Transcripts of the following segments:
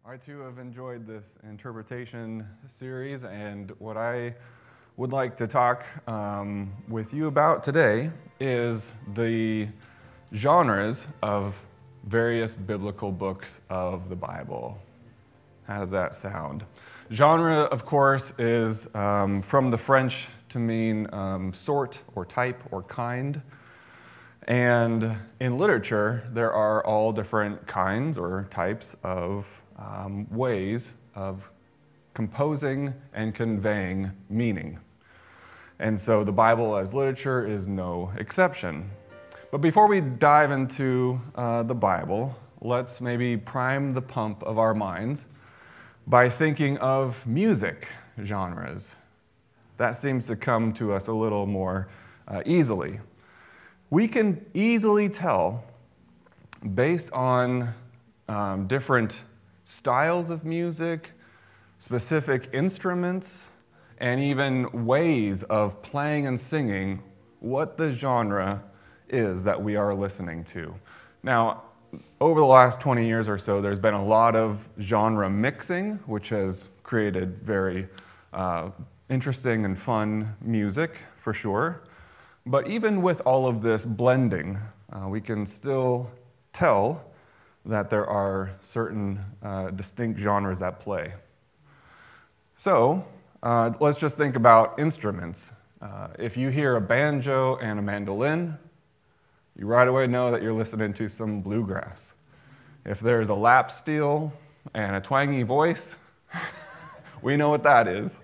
I too have enjoyed this interpretation series, and what I would like to talk with you about today is the genres of various biblical books of the Bible. How does that sound? Genre, of course, is from the French to mean sort or type or kind. And in literature, there are all different kinds or types of ways of composing and conveying meaning. And so the Bible as literature is no exception. But before we dive into the Bible, let's maybe prime the pump of our minds by thinking of music genres. That seems to come to us a little more easily. We can easily tell, based on different styles of music, specific instruments, and even ways of playing and singing, what the genre is that we are listening to. Now, over the last 20 years or so, there's been a lot of genre mixing, which has created very interesting and fun music, for sure. But even with all of this blending, we can still tell that there are certain distinct genres at play. So let's just think about instruments. If you hear a banjo and a mandolin, you right away know that you're listening to some bluegrass. If there's a lap steel and a twangy voice, we know what that is.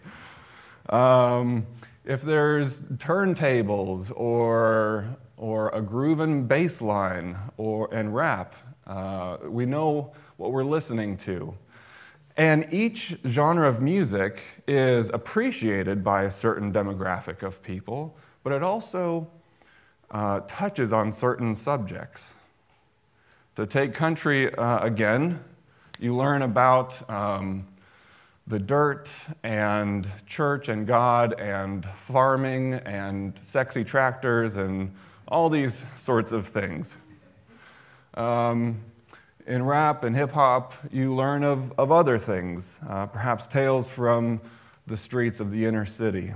If there's turntables or a grooving bass line and rap, we know what we're listening to. And each genre of music is appreciated by a certain demographic of people, but it also touches on certain subjects. To take country again, you learn about the dirt and church and God and farming and sexy tractors and all these sorts of things. In rap and hip-hop, you learn of other things, perhaps tales from the streets of the inner city.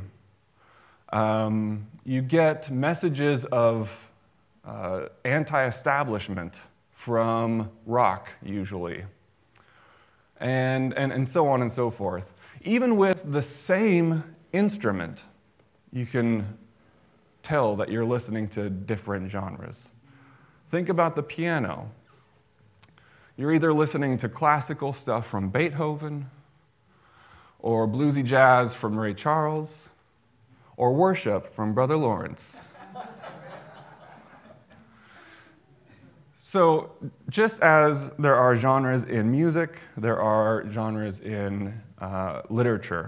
You get messages of anti-establishment from rock, usually, and so on and so forth. Even with the same instrument, you can tell that you're listening to different genres. Think about the piano. You're either listening to classical stuff from Beethoven, or bluesy jazz from Ray Charles, or worship from Brother Lawrence. So just as there are genres in music, there are genres in literature.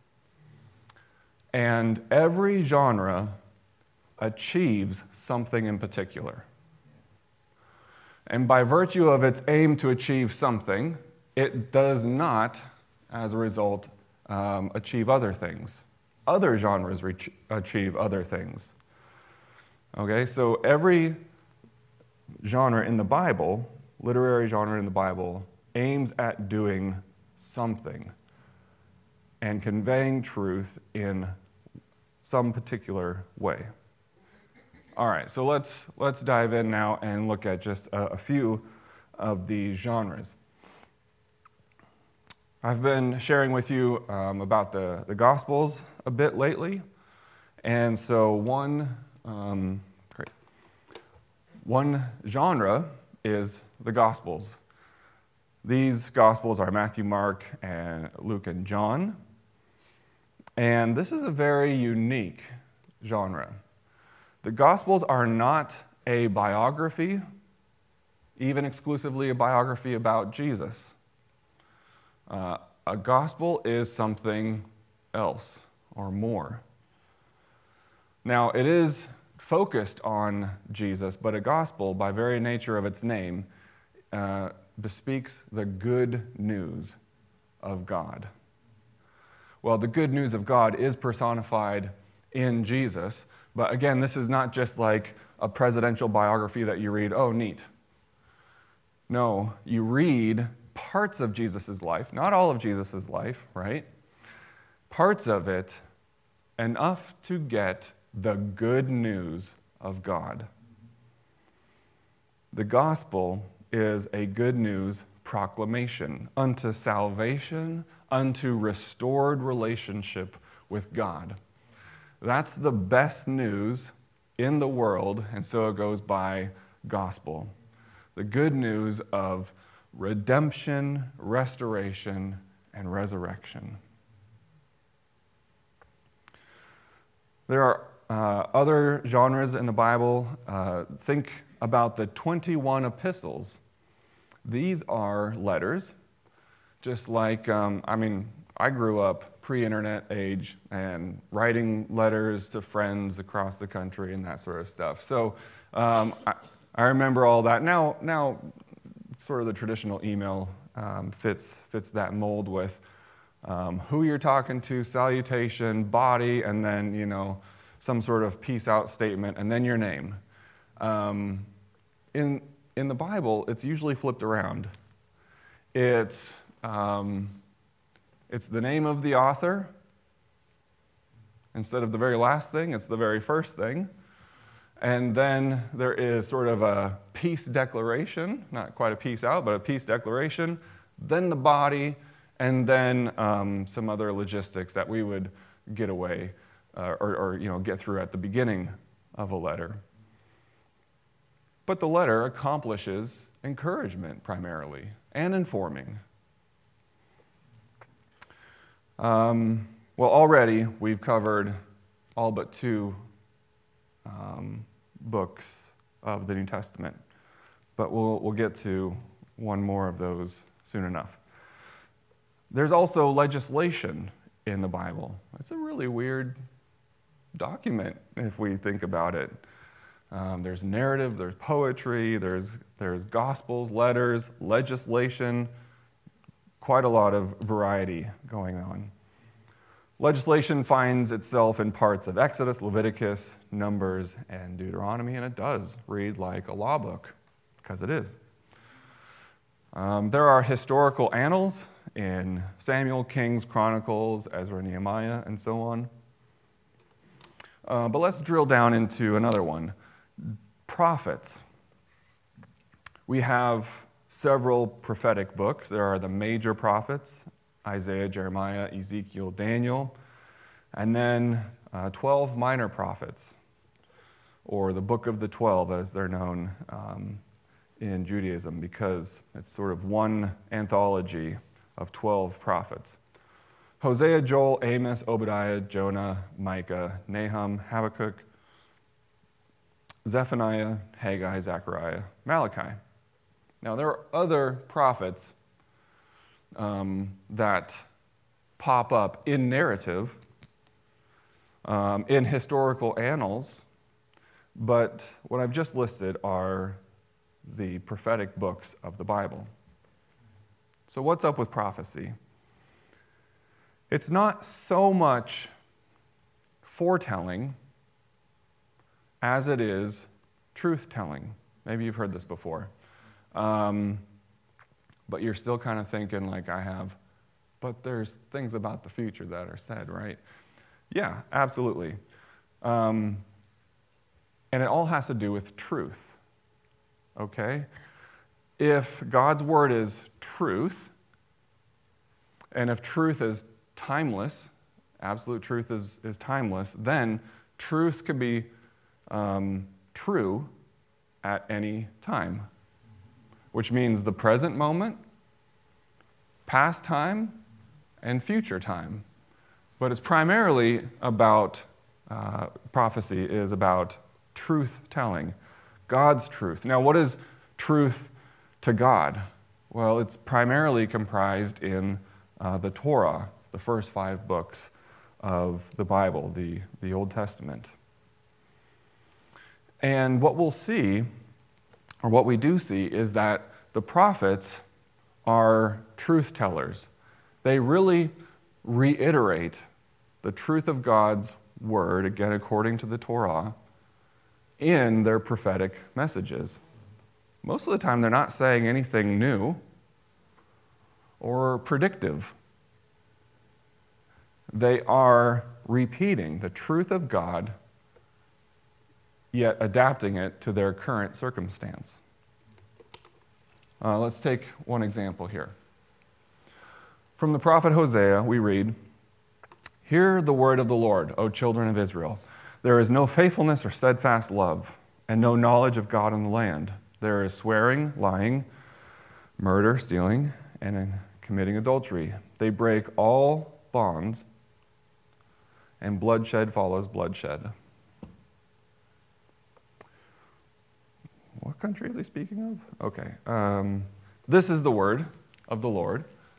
And every genre achieves something in particular. And by virtue of its aim to achieve something, it does not, as a result, achieve other things. Other genres achieve other things. Okay, so every genre in the Bible, literary genre in the Bible, aims at doing something and conveying truth in some particular way. All right, so let's dive in now and look at just a few of these genres. I've been sharing with you about the Gospels a bit lately, and so one genre is the Gospels. These Gospels are Matthew, Mark, and Luke, and John, and this is a very unique genre. The Gospels are not a biography, even exclusively a biography about Jesus. A gospel is something else or more. Now, it is focused on Jesus, but a gospel, by very nature of its name, bespeaks the good news of God. Well, the good news of God is personified in Jesus, but again, this is not just like a presidential biography that you read, oh, neat. No, you read parts of Jesus' life, not all of Jesus' life, right? Parts of it, enough to get the good news of God. The gospel is a good news proclamation unto salvation, unto restored relationship with God. That's the best news in the world, and so it goes by gospel. The good news of redemption, restoration, and resurrection. There are other genres in the Bible. Think about the 21 epistles. These are letters, just like, I grew up pre-internet age and writing letters to friends across the country and that sort of stuff. So I remember all that. Now, sort of the traditional email fits that mold with who you're talking to, salutation, body, and then, some sort of peace out statement, and then your name. In the Bible, it's usually flipped around. It's the name of the author. Instead of the very last thing, it's the very first thing. And then there is sort of a peace declaration, not quite a peace out, but a peace declaration, then the body, and then some other logistics that we would get away or get through at the beginning of a letter. But the letter accomplishes encouragement primarily and informing. Well, already we've covered all but 2 books of the New Testament, but we'll get to one more of those soon enough. There's also legislation in the Bible. It's a really weird document if we think about it. There's narrative, there's poetry, there's gospels, letters, legislation, quite a lot of variety going on. Legislation finds itself in parts of Exodus, Leviticus, Numbers, and Deuteronomy, and it does read like a law book, because it is. There are historical annals in Samuel, Kings, Chronicles, Ezra, Nehemiah, and so on. But let's drill down into another one. Prophets. We have several prophetic books. There are the major prophets, Isaiah, Jeremiah, Ezekiel, Daniel, and then 12 minor prophets, or the Book of the 12 as they're known in Judaism, because it's sort of one anthology of 12 prophets. Hosea, Joel, Amos, Obadiah, Jonah, Micah, Nahum, Habakkuk, Zephaniah, Haggai, Zechariah, Malachi. Now, there are other prophets that pop up in narrative, in historical annals, but what I've just listed are the prophetic books of the Bible. So what's up with prophecy? It's not so much foretelling as it is truth-telling. Maybe you've heard this before. But you're still kind of thinking like I have, but there's things about the future that are said, right? Yeah, absolutely. And it all has to do with truth, okay? If God's word is truth, and if truth is timeless, absolute truth is timeless, then truth can be true at any time, which means the present moment, past time, and future time. But it's primarily about, prophecy is about truth-telling, God's truth. Now, what is truth to God? Well, it's primarily comprised in the Torah, the first 5 books of the Bible, the Old Testament. And what we'll see, or what we do see, is that the prophets are truth tellers. They really reiterate the truth of God's word, again according to the Torah, in their prophetic messages. Most of the time they're not saying anything new. or predictive. They are repeating the truth of God, yet adapting it to their current circumstance. Let's take one example here. From the prophet Hosea, we read, "Hear the word of the Lord, O children of Israel. There is no faithfulness or steadfast love, and no knowledge of God in the land. There is swearing, lying, murder, stealing, and committing adultery. They break all bonds, and bloodshed follows bloodshed." What country is he speaking of? Okay. This is the word of the Lord.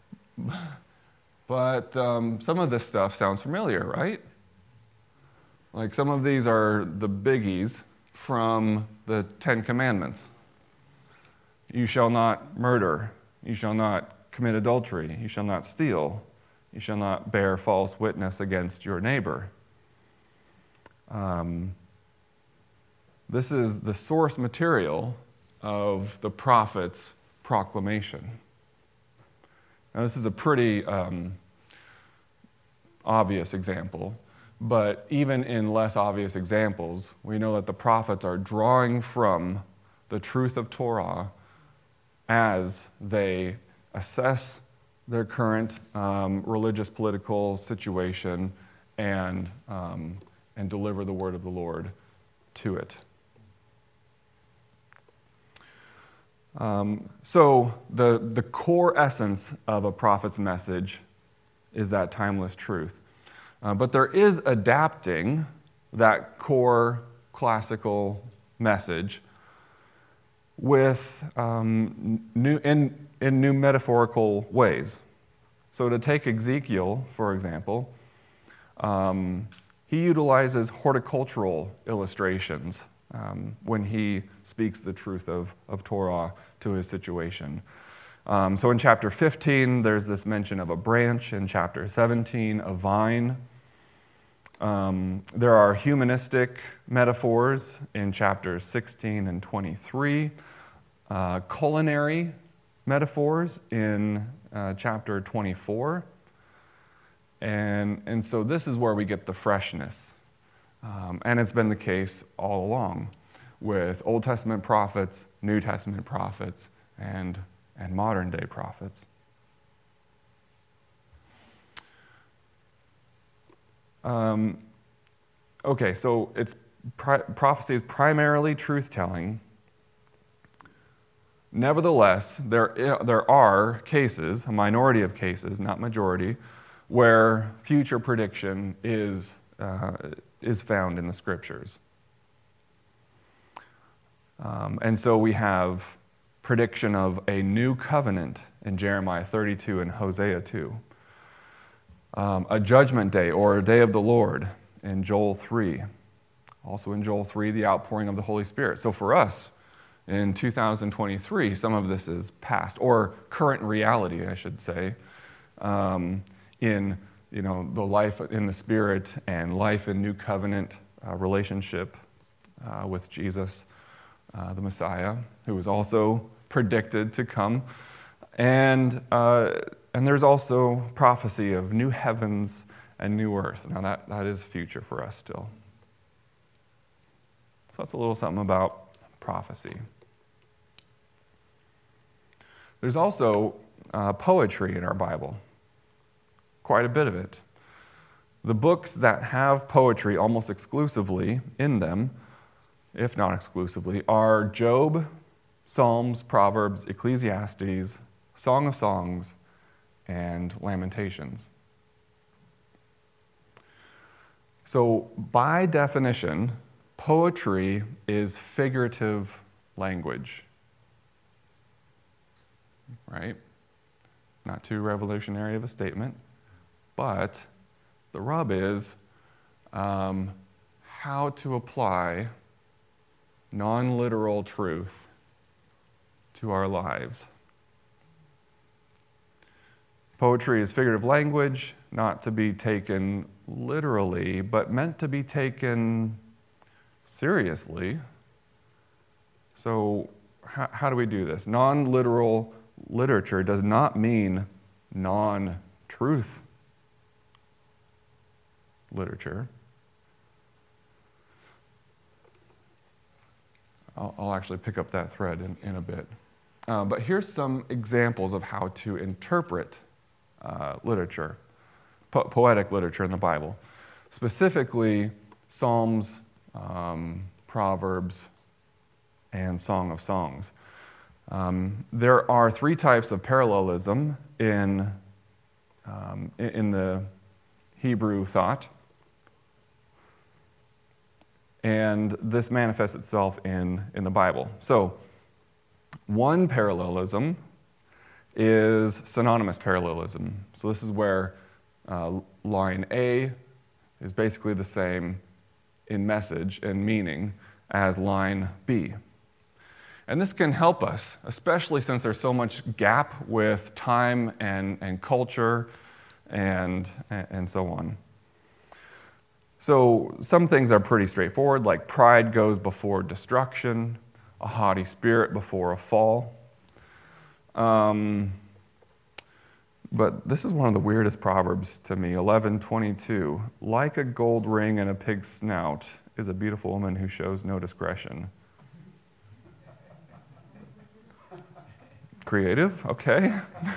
But some of this stuff sounds familiar, right? Like some of these are the biggies from the Ten Commandments. You shall not murder. You shall not commit adultery. You shall not steal. You shall not bear false witness against your neighbor. This is the source material of the prophet's proclamation. Now, this is a pretty obvious example, but even in less obvious examples, we know that the prophets are drawing from the truth of Torah as they assess their current religious political situation and deliver the word of the Lord to it. So the core essence of a prophet's message is that timeless truth. But there is adapting that core classical message with in new metaphorical ways. So to take Ezekiel, for example, he utilizes horticultural illustrations when he speaks the truth of Torah to his situation. So in chapter 15, there's this mention of a branch. In chapter 17, a vine. There are humanistic metaphors in chapters 16 and 23. Culinary metaphors in chapter 24. And so this is where we get the freshness. And it's been the case all along with Old Testament prophets, New Testament prophets, and modern day prophets. Okay, so prophecy is primarily truth-telling. Nevertheless, there are cases, a minority of cases, not majority, where future prediction is found in the Scriptures. And so we have prediction of a new covenant in Jeremiah 32 and Hosea 2. A judgment day or a day of the Lord in Joel 3. Also in Joel 3, the outpouring of the Holy Spirit. So for us, in 2023, some of this is past, or current reality, I should say, in the life in the Spirit and life in new covenant relationship with Jesus, the Messiah, who is also predicted to come. And there's also prophecy of new heavens and new earth. Now that is future for us still. So that's a little something about prophecy. There's also poetry in our Bible, quite a bit of it. The books that have poetry almost exclusively in them, if not exclusively, are Job, Psalms, Proverbs, Ecclesiastes, Song of Songs, and Lamentations. So by definition, poetry is figurative language. Right? Not too revolutionary of a statement, but the rub is how to apply non-literal truth to our lives. Poetry is figurative language, not to be taken literally, but meant to be taken seriously. So how do we do this? Non-literal literature does not mean non-truth literature. I'll actually pick up that thread in a bit. But here's some examples of how to interpret literature, poetic literature in the Bible. Specifically, Psalms, Proverbs, and Song of Songs. There are three types of parallelism in the Hebrew thought. And this manifests itself in the Bible. So, one parallelism is synonymous parallelism. So this is where line A is basically the same in message and meaning as line B. And this can help us, especially since there's so much gap with time and culture and so on. So some things are pretty straightforward, like pride goes before destruction, a haughty spirit before a fall. But this is one of the weirdest proverbs to me, 11:22. Like a gold ring in a pig's snout is a beautiful woman who shows no discretion. Creative, okay.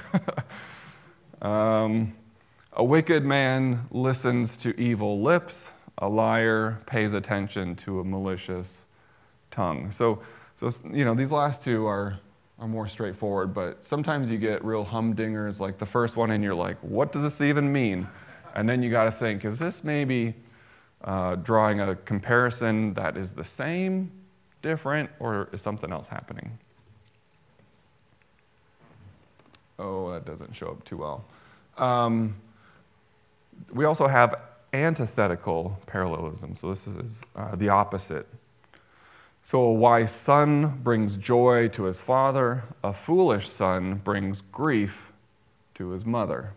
A wicked man listens to evil lips. A liar pays attention to a malicious tongue. So these last two are more straightforward, but sometimes you get real humdingers like the first one, and you're like, what does this even mean? And then you got to think, is this maybe drawing a comparison that is the same, different, or is something else happening? Oh, that doesn't show up too well. We also have antithetical parallelism. So this is the opposite. So a wise son brings joy to his father. A foolish son brings grief to his mother.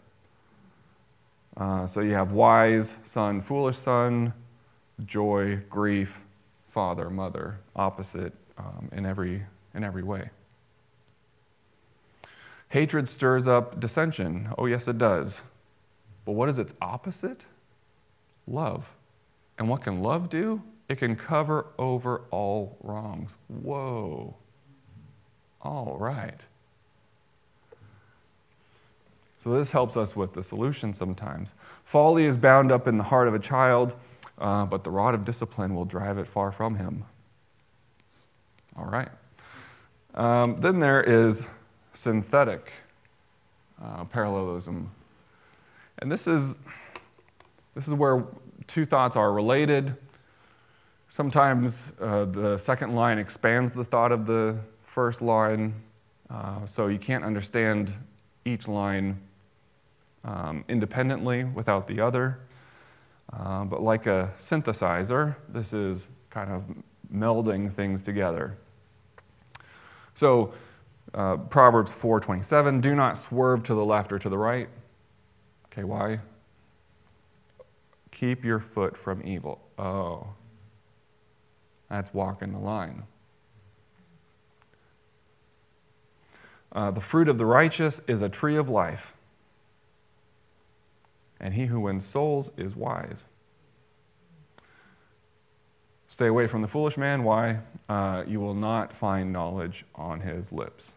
So you have wise son, foolish son, joy, grief, father, mother, opposite in every way. Hatred stirs up dissension. Oh, yes, it does. But what is its opposite? Love. And what can love do? It can cover over all wrongs. Whoa. All right. So this helps us with the solution sometimes. Folly is bound up in the heart of a child, but the rod of discipline will drive it far from him. All right. Then there is synthetic parallelism. And this is where two thoughts are related. Sometimes the second line expands the thought of the first line, so you can't understand each line independently without the other. But like a synthesizer, this is kind of melding things together. So Proverbs 4:27, do not swerve to the left or to the right. Okay, why? Keep your foot from evil. Oh, that's walking the line. The fruit of the righteous is a tree of life, and he who wins souls is wise. Stay away from the foolish man. Why? You will not find knowledge on his lips.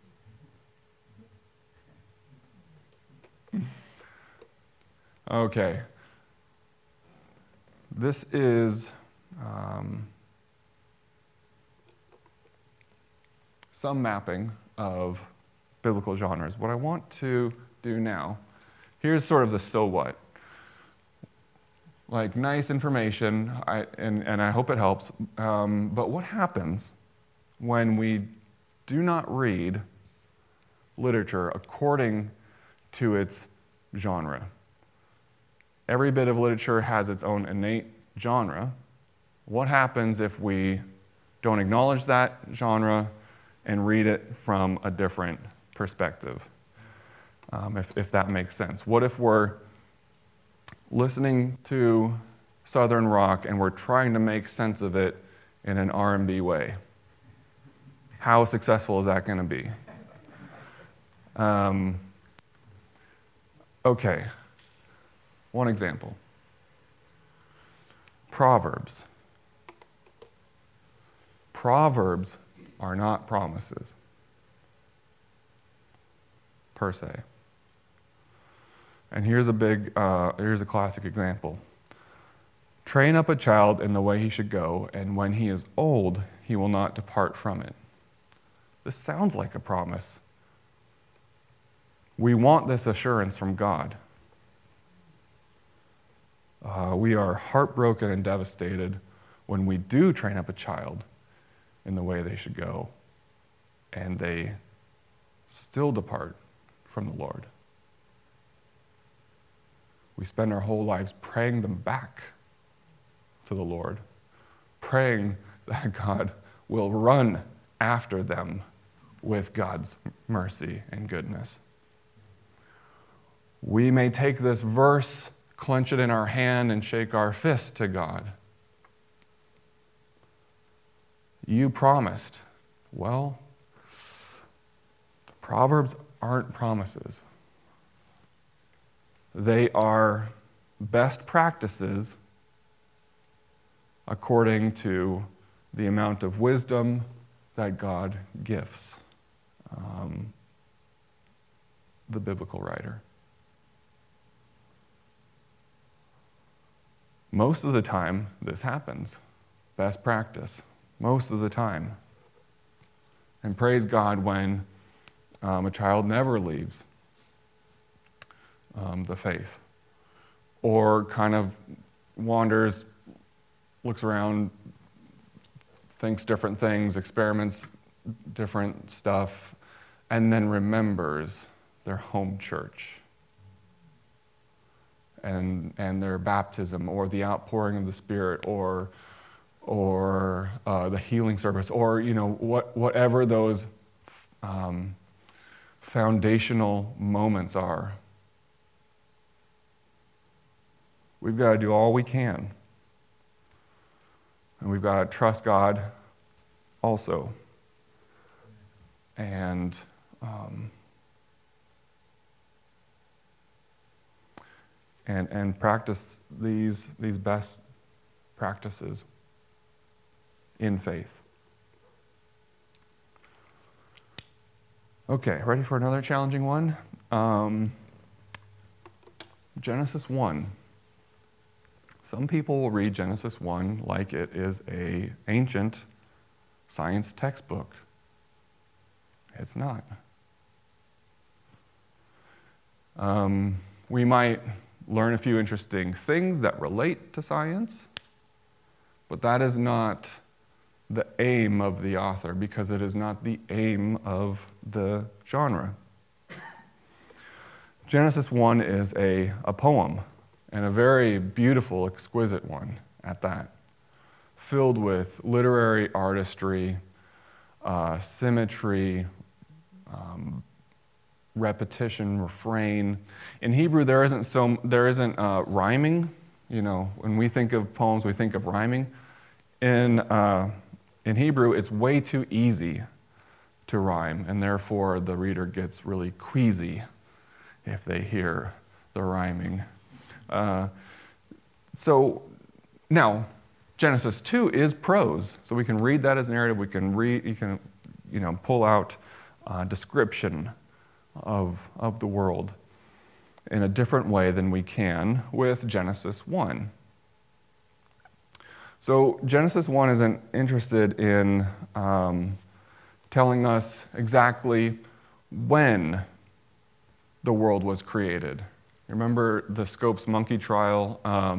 Okay. This is some mapping of biblical genres. What I want to do now, here's sort of the so what. Like nice information, and I hope it helps, but what happens when we do not read literature according to its genre? Every bit of literature has its own innate genre. What happens if we don't acknowledge that genre and read it from a different perspective? If that makes sense. What if we're listening to Southern rock and we're trying to make sense of it in an R&B way? How successful is that going to be? Okay, one example. Proverbs. Proverbs are not promises, per se. And here's a classic example. Train up a child in the way he should go, and when he is old, he will not depart from it. This sounds like a promise. We want this assurance from God. We are heartbroken and devastated when we do train up a child in the way they should go, and they still depart from the Lord. We spend our whole lives praying them back to the Lord, praying that God will run after them with God's mercy and goodness. We may take this verse, clench it in our hand, and shake our fist to God. You promised. Well, Proverbs aren't promises. They are best practices according to the amount of wisdom that God gives the biblical writer. Most of the time, this happens. Best practice. Most of the time. And praise God when a child never leaves the faith, or kind of wanders, looks around, thinks different things, experiments different stuff, and then remembers their home church and their baptism, or the outpouring of the Spirit, or the healing service, or whatever those foundational moments are. We've got to do all we can. And we've got to trust God also. And practice these best practices in faith. Okay, ready for another challenging one? Genesis 1. Some people will read Genesis 1 like it is an ancient science textbook. It's not. We might learn a few interesting things that relate to science, but that is not the aim of the author, because it is not the aim of the genre. Genesis 1 is a poem, and a very beautiful, exquisite one at that, filled with literary artistry, symmetry, repetition, refrain. In Hebrew, there isn't rhyming. When we think of poems, we think of rhyming. In Hebrew, it's way too easy to rhyme, and therefore the reader gets really queasy if they hear the rhyming. So now, Genesis 2 is prose, so we can read that as narrative. We can pull out description of the world in a different way than we can with Genesis 1. So Genesis 1 isn't interested in telling us exactly when the world was created. Remember the Scopes monkey trial?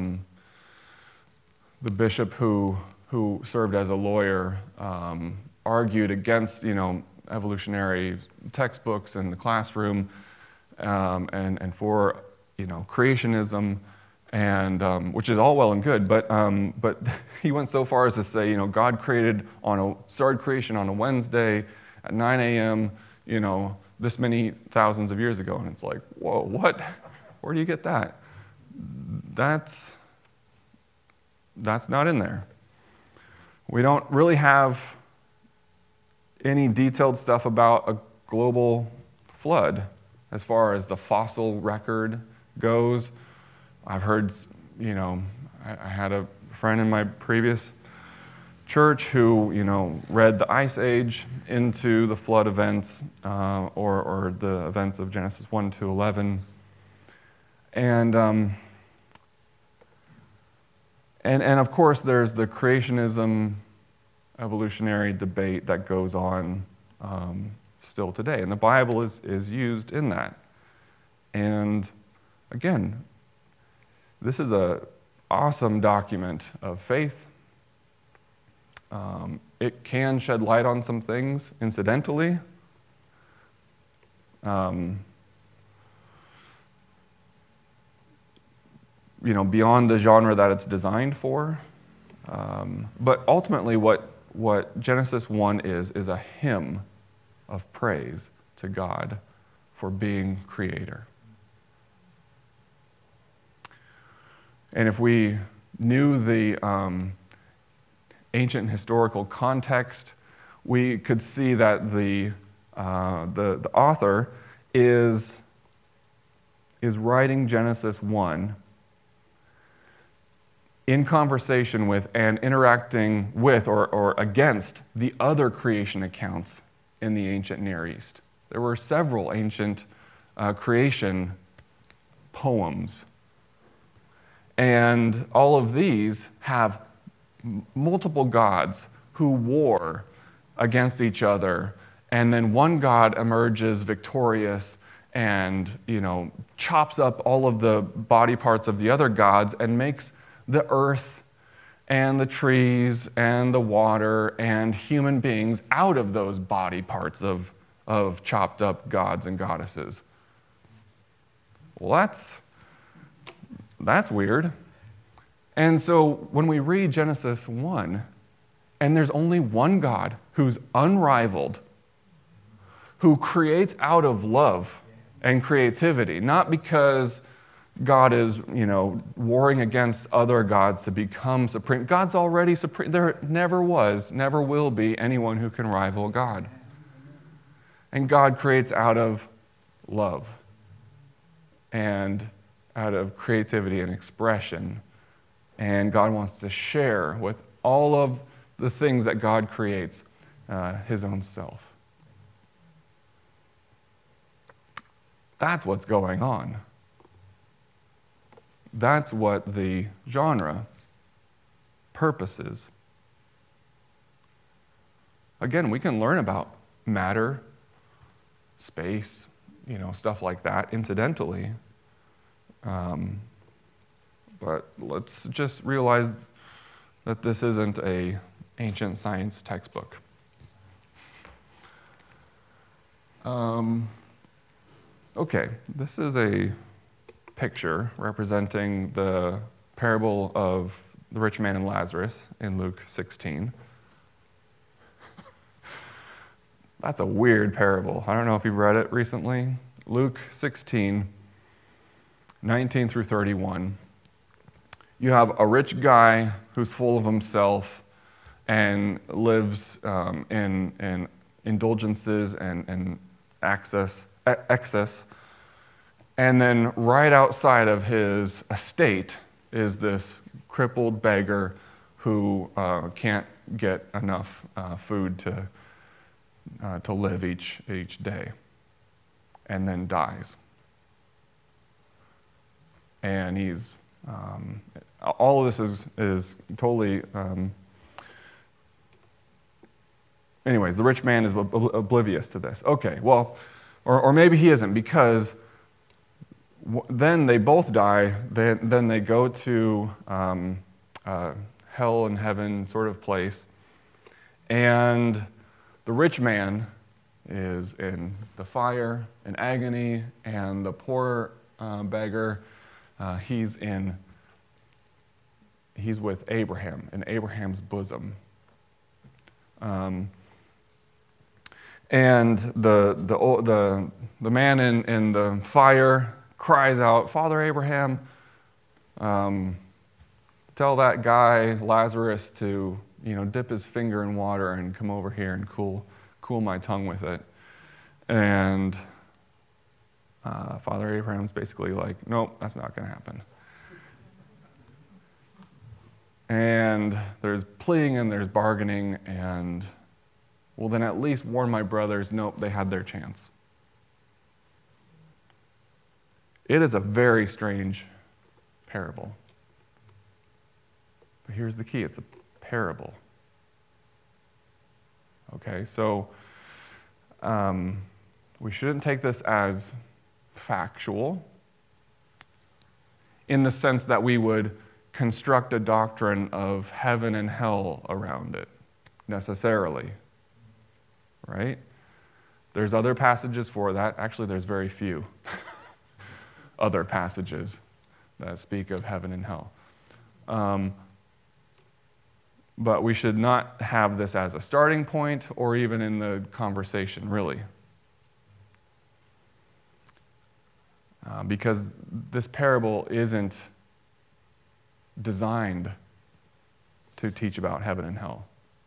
The bishop who served as a lawyer argued against evolutionary textbooks in the classroom and for creationism, and which is all well and good, but he went so far as to say God started creation on a Wednesday at 9 a.m. This many thousands of years ago, and it's like, whoa, what? Where do you get that? That's not in there. We don't really have any detailed stuff about a global flood as far as the fossil record goes. I've heard, I had a friend in my previous church who, read the Ice Age into the flood events or the events of Genesis 1 to 11. And of course, there's the creationism evolutionary debate that goes on still today. And the Bible is used in that. And again, this is an awesome document of faith. It can shed light on some things incidentally. Beyond the genre that it's designed for. But ultimately what Genesis 1 is a hymn of praise to God for being creator. And if we knew the ancient historical context, we could see that the author is writing Genesis 1 in conversation with and interacting with or against the other creation accounts in the ancient Near East. There were several ancient creation poems. And all of these have multiple gods who war against each other, and then one god emerges victorious and, chops up all of the body parts of the other gods and makes the earth and the trees and the water and human beings out of those body parts of chopped up gods and goddesses. Well, that's weird. And so when we read Genesis 1, and there's only one God who's unrivaled, who creates out of love and creativity, not because God is, warring against other gods to become supreme. God's already supreme. There never was, never will be anyone who can rival God. And God creates out of love and out of creativity and expression. And God wants to share with all of the things that God creates his own self. That's what's going on. That's what the genre purposes. Again, we can learn about matter, space, stuff like that incidentally. But let's just realize that this isn't an ancient science textbook. Okay, this is a picture representing the parable of the rich man and Lazarus in Luke 16. That's a weird parable. I don't know if you've read it recently. Luke 16, 19 through 31. You have a rich guy who's full of himself and lives in indulgences and excess. And then right outside of his estate is this crippled beggar who can't get enough food to live each day, and then dies. And he's all of this is totally. Anyways, the rich man is oblivious to this. Okay, well, or maybe he isn't, because then they both die. Then they go to hell and heaven sort of place, and the rich man is in the fire, in agony, and the poor beggar, he's with Abraham, in Abraham's bosom. And the man in the fire cries out, "Father Abraham, tell that guy Lazarus to dip his finger in water and come over here and cool my tongue with it." And Father Abraham's basically like, nope, that's not going to happen. And there's pleading and there's bargaining, and, well, then at least warn my brothers. Nope, they had their chance. It is a very strange parable. But here's the key. It's a parable. Okay, so we shouldn't take this as factual in the sense that we would construct a doctrine of heaven and hell around it, necessarily, right? There's other passages for that. Actually, there's very few other passages that speak of heaven and hell. But we should not have this as a starting point or even in the conversation, really. Because this parable isn't designed to teach about heaven and hell.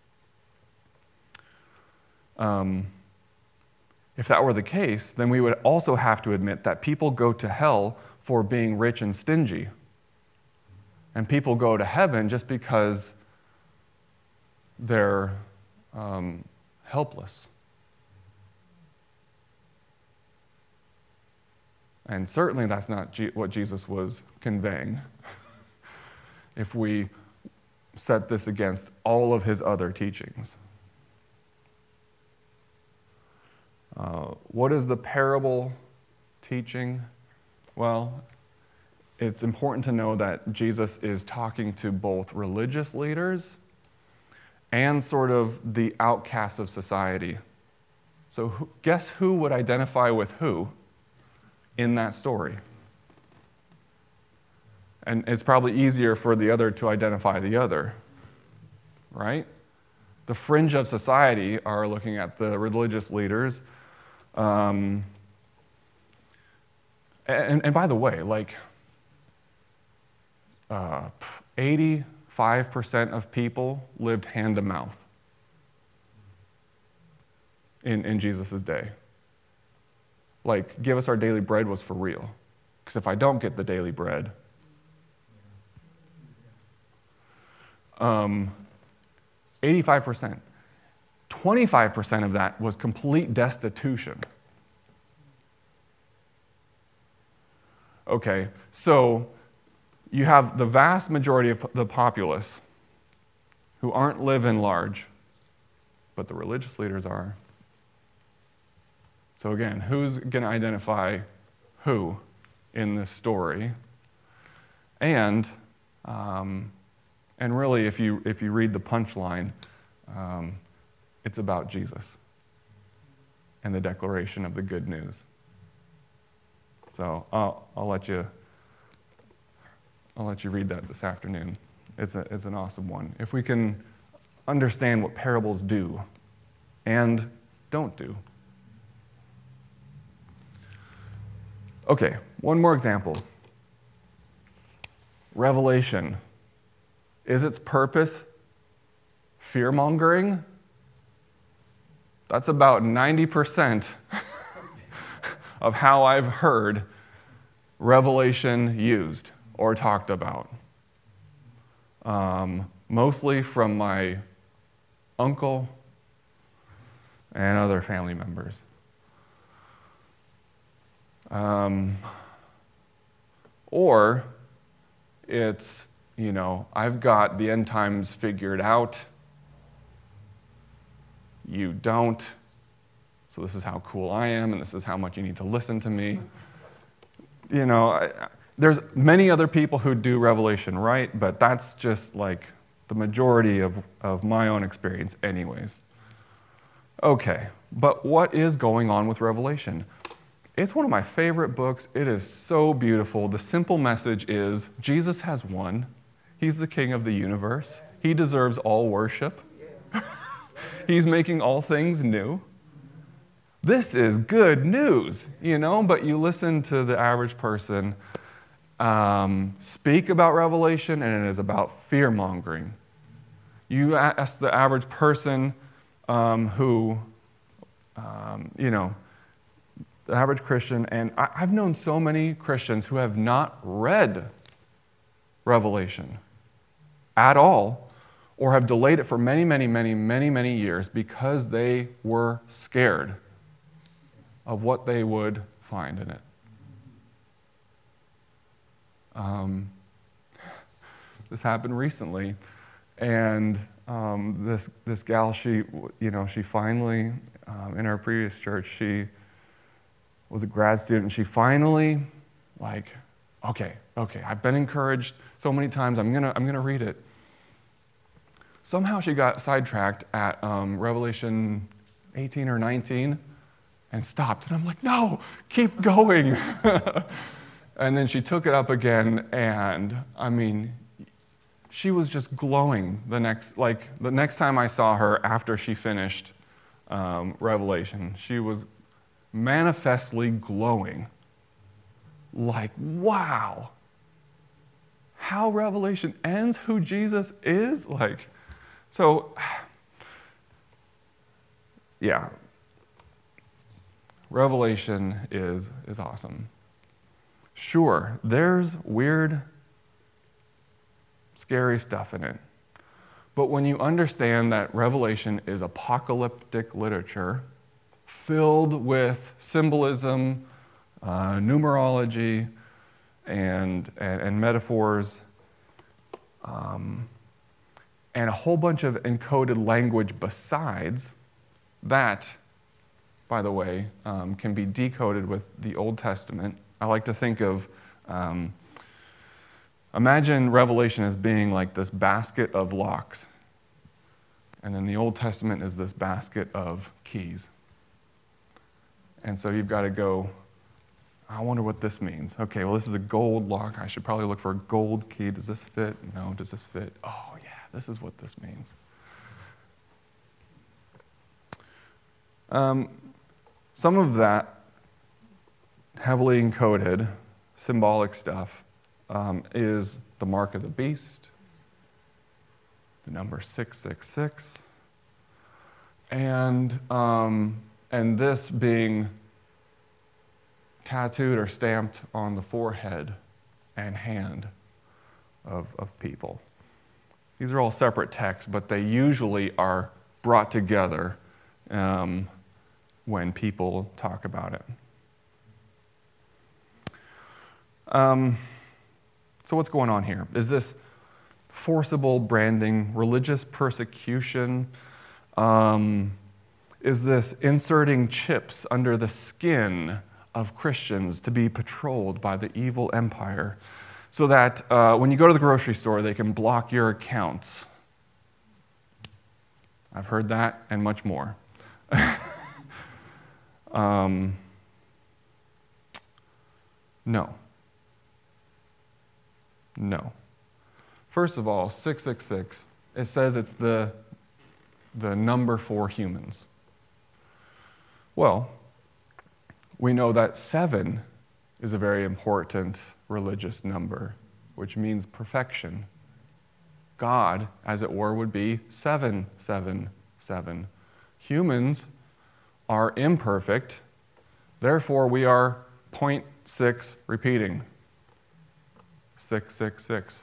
If that were the case, then we would also have to admit that people go to hell for being rich and stingy. And people go to heaven just because they're helpless. And certainly that's not what Jesus was conveying if we set this against all of his other teachings. What is the parable teaching? Well, it's important to know that Jesus is talking to both religious leaders and sort of the outcasts of society. So guess who would identify with who in that story? And it's probably easier for the other to identify the other, right? The fringe of society are looking at the religious leaders. And by the way, like 85% of people lived hand to mouth in Jesus' day. Like, give us our daily bread was for real. Because if I don't get the daily bread, 85%. 25% of that was complete destitution. Okay, so you have the vast majority of the populace who aren't living large, but the religious leaders are. So again, who's going to identify who in this story? And really, if you read the punchline, it's about Jesus and the declaration of the good news. So I'll let you read that this afternoon. It's an awesome one. If we can understand what parables do and don't do. Okay, one more example. Revelation. Is its purpose fear-mongering? That's about 90% of how I've heard Revelation used or talked about. Mostly from my uncle and other family members. Or it's, I've got the end times figured out. You don't. So this is how cool I am, and this is how much you need to listen to me. There's many other people who do Revelation right, but that's just like the majority of my own experience anyways. Okay, but what is going on with Revelation? It's one of my favorite books. It is so beautiful. The simple message is Jesus has won. He's the king of the universe. He deserves all worship. He's making all things new. This is good news, but you listen to the average person speak about Revelation, and it is about fear-mongering. You ask the average person who, the average Christian, and I've known so many Christians who have not read Revelation at all, or have delayed it for many years because they were scared of what they would find in it. This happened recently, and this gal, she finally, in our previous church, she was a grad student, and she finally, okay, I've been encouraged so many times, I'm gonna read it. Somehow she got sidetracked at Revelation 18 or 19 and stopped. And I'm like, no, keep going. And then she took it up again, and she was just glowing the next time I saw her after she finished Revelation. She was manifestly glowing. Like, wow, how Revelation ends, who Jesus is? So, yeah, Revelation is awesome. Sure, there's weird, scary stuff in it. But when you understand that Revelation is apocalyptic literature filled with symbolism, numerology, and metaphors, and a whole bunch of encoded language besides that, by the way, can be decoded with the Old Testament. I like to think of, imagine Revelation as being like this basket of locks, and then the Old Testament is this basket of keys. And so you've got to go, I wonder what this means. Okay, well, this is a gold lock. I should probably look for a gold key. Does this fit? No. Does this fit? Oh, yeah, this is what this means. Some of that heavily encoded symbolic stuff is the mark of the beast, the number 666, and this being tattooed or stamped on the forehead and hand of people. These are all separate texts, but they usually are brought together when people talk about it. So what's going on here? Is this forcible branding, religious persecution? Is this inserting chips under the skin of Christians to be patrolled by the evil empire so that when you go to the grocery store, they can block your accounts? I've heard that and much more. No. First of all, 666, it says it's the number for humans. Well, we know that 7 is a very important religious number, which means perfection. God, as it were, would be 777. Humans are imperfect, therefore we are 0.6 repeating. 666.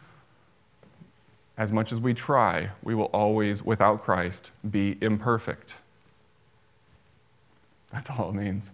As much as we try, we will always, without Christ, be imperfect. That's all it means.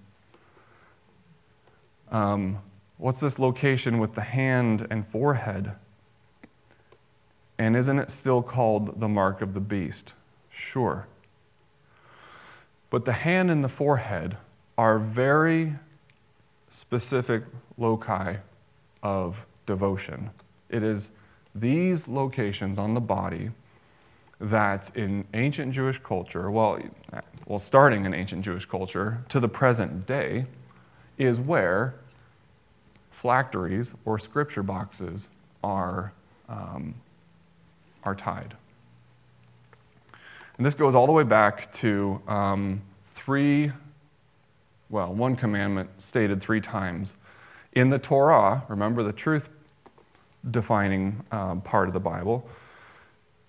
What's this location with the hand and forehead? And isn't it still called the mark of the beast? Sure. But the hand and the forehead are very specific loci of devotion. It is these locations on the body that in ancient Jewish culture, well, starting in ancient Jewish culture to the present day, is where phylacteries or scripture boxes are tied. And this goes all the way back to one commandment stated 3 times. In the Torah, remember the truth-defining part of the Bible,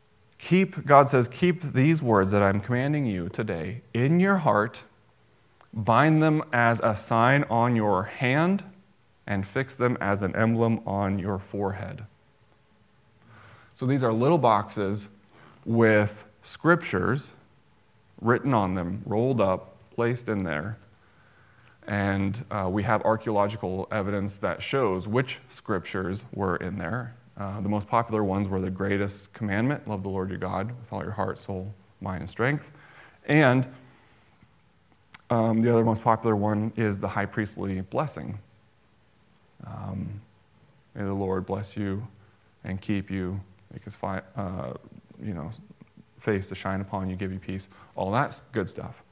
God says, keep these words that I'm commanding you today in your heart, bind them as a sign on your hand, and fix them as an emblem on your forehead. So these are little boxes with scriptures written on them, rolled up, placed in there. And we have archaeological evidence that shows which scriptures were in there. The most popular ones were the greatest commandment, love the Lord your God with all your heart, soul, mind, and strength. And the other most popular one is the high priestly blessing. May the Lord bless you and keep you, make his face to shine upon you, give you peace. All that's good stuff.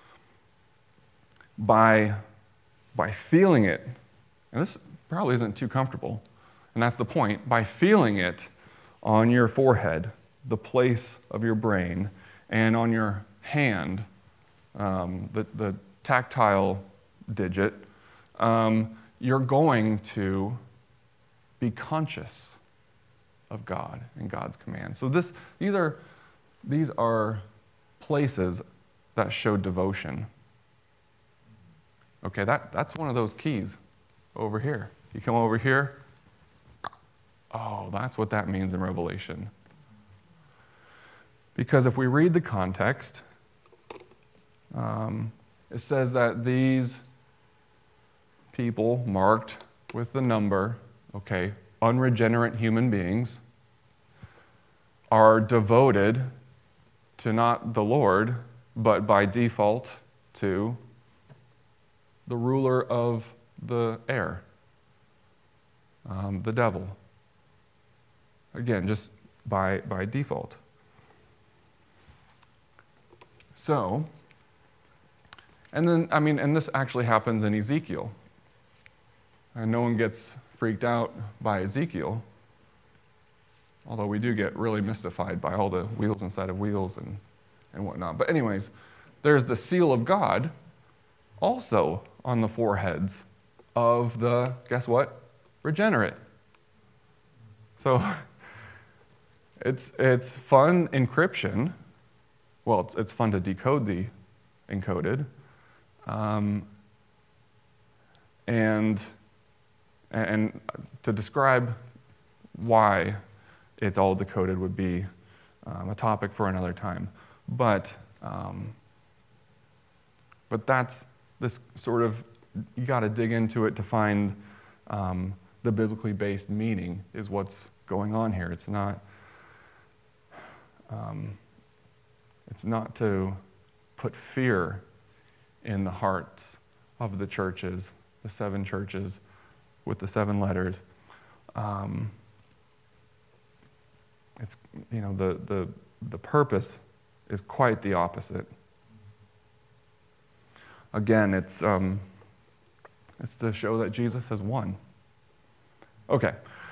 By feeling it, and this probably isn't too comfortable, and that's the point, by feeling it on your forehead, the place of your brain, and on your hand, the tactile digit, you're going to be conscious of God and God's command. So these are places that show devotion. Okay, that's one of those keys over here. You come over here, oh, that's what that means in Revelation. Because if we read the context, it says that these people marked with the number, okay, unregenerate human beings, are devoted to not the Lord, but by default to the ruler of the air, the devil. Again, just by default. So, and this actually happens in Ezekiel. And no one gets freaked out by Ezekiel, although we do get really mystified by all the wheels inside of wheels and whatnot. But anyways, there's the seal of God also on the foreheads of the, guess what? Regenerate. So it's fun encryption. Well, it's fun to decode the encoded. And to describe why it's all decoded would be a topic for another time. But that's this sort of, you got to dig into it to find the biblically based meaning is what's going on here. It's not to put fear in the hearts of the churches, the 7 churches with the 7 letters. It's, the purpose is quite the opposite. Again, it's to show that Jesus has won. Okay.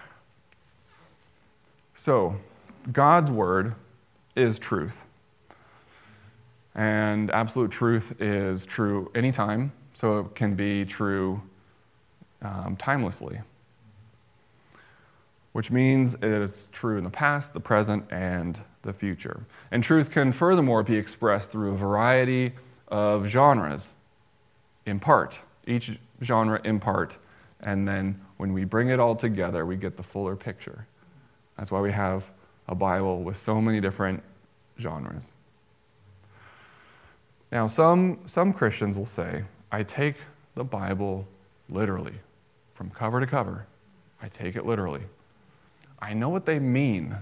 So, God's word is truth. And absolute truth is true anytime, so it can be true timelessly. Which means it is true in the past, the present, and the future. And truth can furthermore be expressed through a variety of genres, in part, each genre in part, and then when we bring it all together, we get the fuller picture. That's why we have a Bible with so many different genres. Now, some Christians will say, I take the Bible literally, from cover to cover. I take it literally. I know what they mean.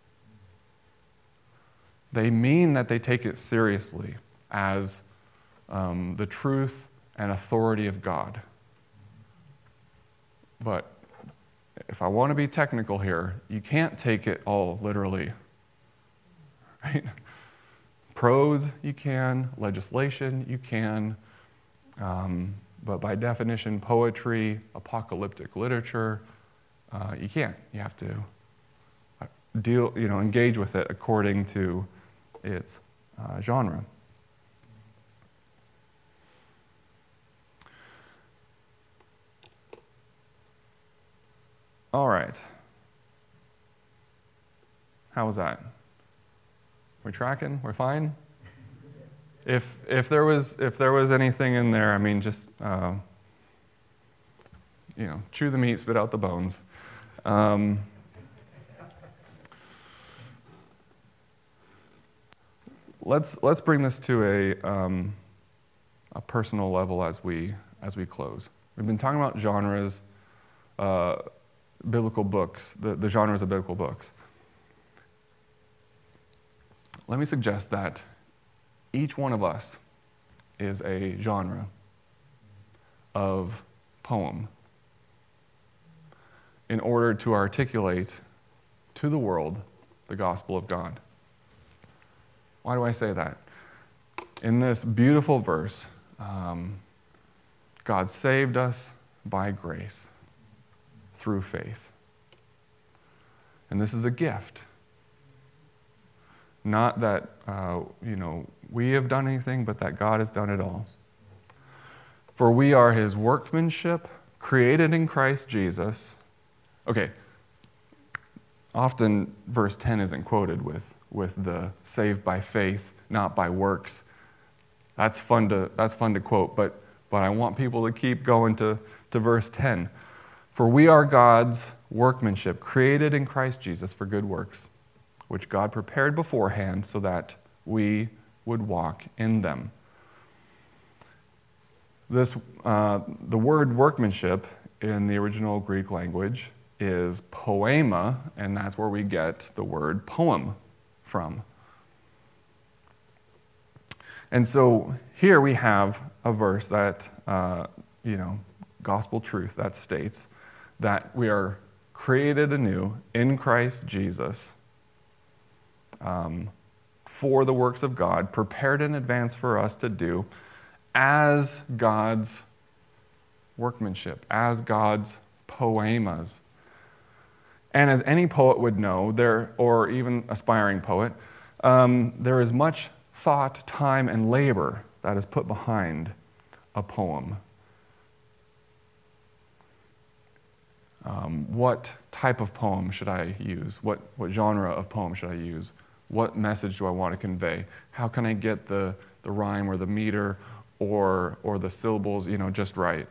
They mean that they take it seriously as the truth and authority of God. But if I want to be technical here, you can't take it all literally, right? Prose, you can. Legislation, you can. But by definition, poetry, apocalyptic literature, you can't. You have to engage with it according to its genre. All right. How was that? We're tracking? We're fine? if there was anything in there, I mean, just chew the meat, spit out the bones. Let's bring this to a personal level as we close. We've been talking about genres, biblical books, the genres of biblical books. Let me suggest that each one of us is a genre of poem in order to articulate to the world the gospel of God. Why do I say that? In this beautiful verse, God saved us by grace through faith. And this is a gift. Not that, we have done anything, but that God has done it all. For we are his workmanship, created in Christ Jesus. Okay, often verse 10 isn't quoted with the saved by faith, not by works. That's fun to quote, but I want people to keep going to verse 10. For we are God's workmanship, created in Christ Jesus for good works, which God prepared beforehand so that we would walk in them. The word workmanship in the original Greek language is poema, and that's where we get the word poem from. And so here we have a verse that, gospel truth that states that we are created anew in Christ Jesus for the works of God, prepared in advance for us to do as God's workmanship, as God's poemas. And as any poet would know, or even aspiring poet, there is much thought, time, and labor that is put behind a poem. What type of poem should I use? What genre of poem should I use? What message do I want to convey? How can I get the rhyme or the meter or the syllables, just right?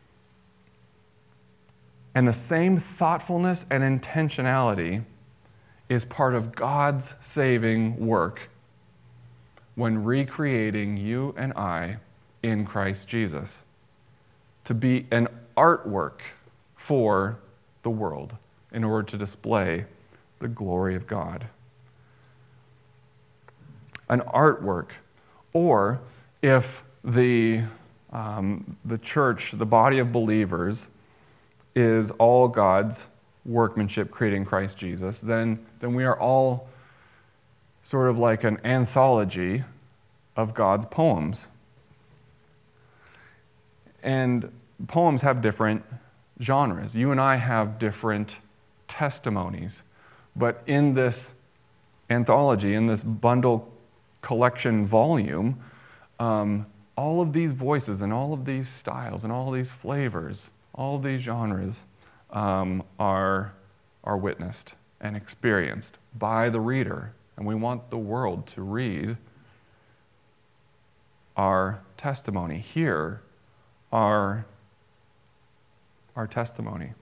And the same thoughtfulness and intentionality is part of God's saving work when recreating you and I in Christ Jesus to be an artwork for the world in order to display the glory of God. An artwork, or if the church, the body of believers, is all God's workmanship created in Christ Jesus, then we are all sort of like an anthology of God's poems. And poems have different genres. You and I have different testimonies. But in this anthology, in this bundle collection volume, all of these voices and all of these styles and all of these flavors, all of these genres are witnessed and experienced by the reader. And we want the world to read our testimony, hear our testimony.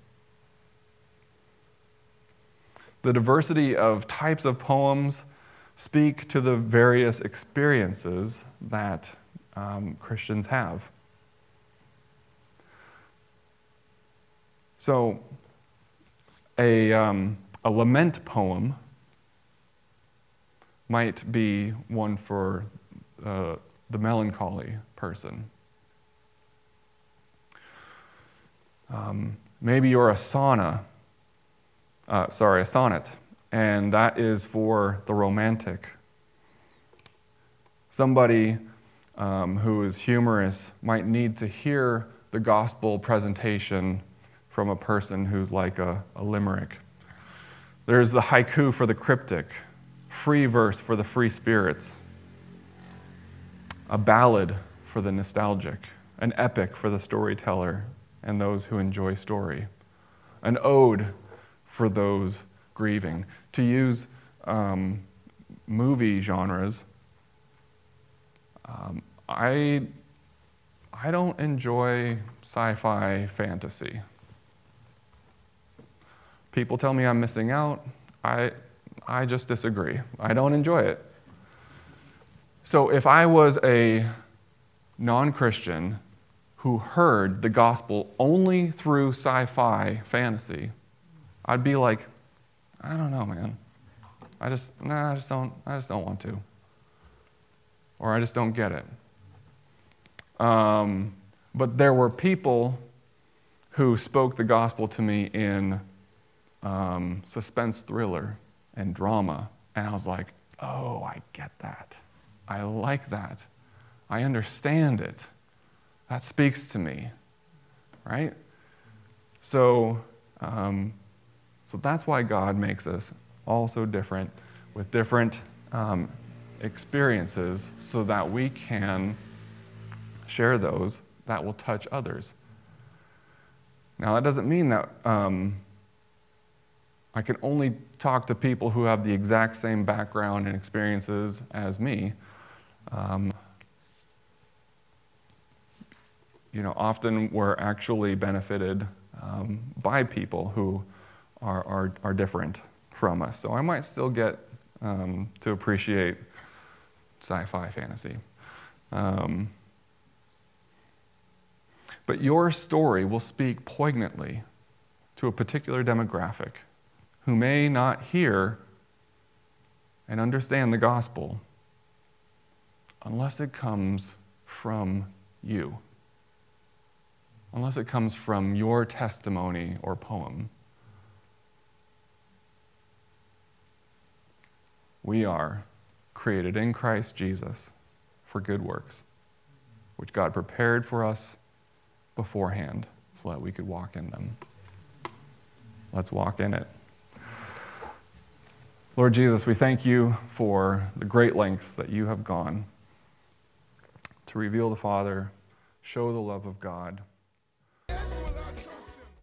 The diversity of types of poems speak to the various experiences that Christians have. So, a lament poem might be one for the melancholy person. Maybe you're a sonnet, and that is for the romantic. Somebody who is humorous might need to hear the gospel presentation from a person who's like a limerick. There's the haiku for the cryptic, free verse for the free spirits, a ballad for the nostalgic, an epic for the storyteller and those who enjoy story, an ode for those grieving. To use movie genres, I don't enjoy sci-fi fantasy. People tell me I'm missing out. I just disagree. I don't enjoy it. So if I was a non-Christian who heard the gospel only through sci-fi fantasy, I'd be like, I don't know, man. I just don't want to. Or I just don't get it. But there were people who spoke the gospel to me in suspense thriller and drama, and I was like, oh, I get that. I like that. I understand it. That speaks to me, right? So that's why God makes us all so different, with different experiences, so that we can share those that will touch others. Now, that doesn't mean that I can only talk to people who have the exact same background and experiences as me. Often we're actually benefited by people who are different from us. So I might still get to appreciate sci-fi fantasy. But your story will speak poignantly to a particular demographic who may not hear and understand the gospel unless it comes from you, unless it comes from your testimony or poem. We are created in Christ Jesus for good works, which God prepared for us beforehand so that we could walk in them. Let's walk in it. Lord Jesus, we thank you for the great lengths that you have gone to reveal the Father, show the love of God,